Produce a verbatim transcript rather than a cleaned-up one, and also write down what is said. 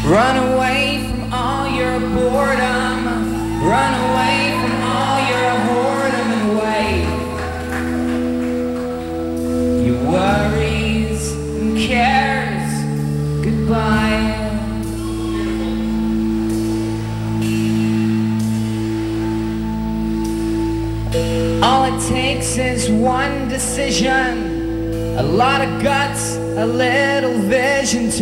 Run away from all your boredom. Run away from all your whoredom and wait. Your worries and cares goodbye. All it takes is one decision, a lot of guts, a little vision to